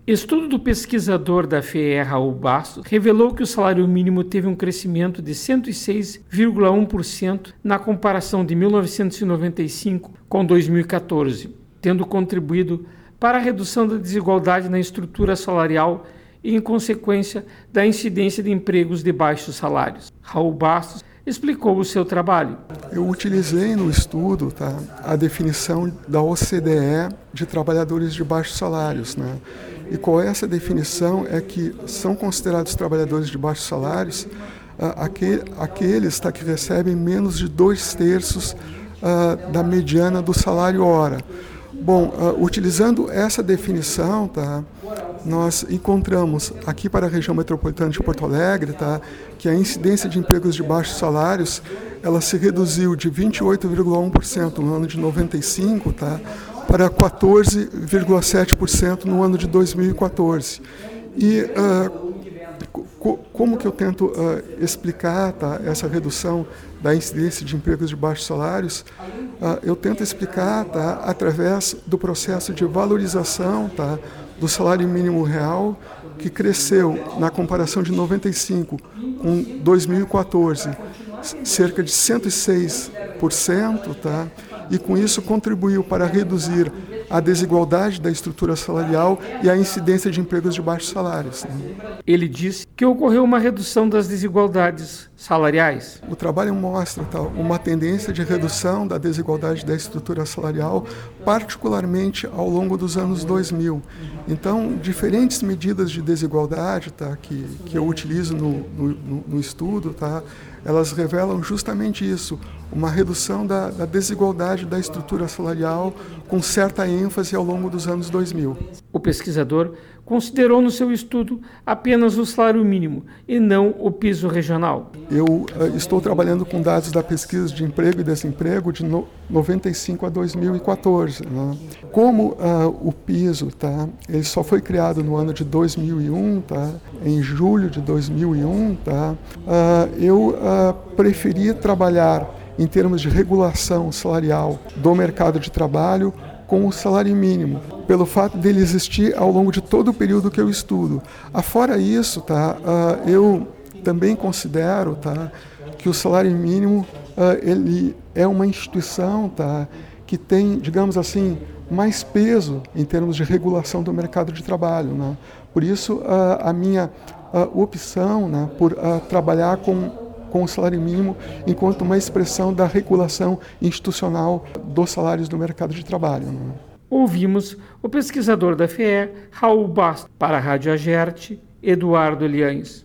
Estudo do pesquisador da FEE, Raul Bastos, revelou que o salário mínimo teve um crescimento de 106,1% na comparação de 1995 com 2014, tendo contribuído para a redução da desigualdade na estrutura salarial e, em consequência, da incidência de empregos de baixos salários. Raul Bastos explicou o seu trabalho. Eu utilizei no estudo a definição da OCDE de trabalhadores de baixos salários, E qual é essa definição? É que são considerados trabalhadores de baixos salários aqueles que recebem menos de 2/3 da mediana do salário hora. Bom, utilizando essa definição, nós encontramos aqui para a região metropolitana de Porto Alegre, que a incidência de empregos de baixos salários ela se reduziu de 28,1% no ano de 95, para 14,7% no ano de 2014. E como que eu tento explicar essa redução da incidência de empregos de baixos salários? Eu tento explicar através do processo de valorização do salário mínimo real, que cresceu na comparação de 95 com 2014, cerca de 106%, e com isso contribuiu para reduzir a desigualdade da estrutura salarial e a incidência de empregos de baixos salários. Ele disse que ocorreu uma redução das desigualdades salariais. O trabalho mostra uma tendência de redução da desigualdade da estrutura salarial, particularmente ao longo dos anos 2000. Então, diferentes medidas de desigualdade que eu utilizo no estudo, elas revelam justamente isso, uma redução da desigualdade da estrutura salarial com certa ênfase ao longo dos anos 2000. O pesquisador considerou no seu estudo apenas o salário mínimo e não o piso regional. Eu estou trabalhando com dados da pesquisa de emprego e desemprego de 95 a 2014. Como o piso ele só foi criado no ano de 2001, em julho de 2001, eu preferi trabalhar em termos de regulação salarial do mercado de trabalho com o salário mínimo, pelo fato dele existir ao longo de todo o período que eu estudo. Afora isso, eu também considero que o salário mínimo ele é uma instituição que tem, digamos assim, mais peso em termos de regulação do mercado de trabalho. Por isso, a minha opção por trabalhar com o salário mínimo enquanto uma expressão da regulação institucional dos salários do mercado de trabalho. Ouvimos o pesquisador da FEE, Raul Bastos, para a Rádio Agerte, Eduardo Liães.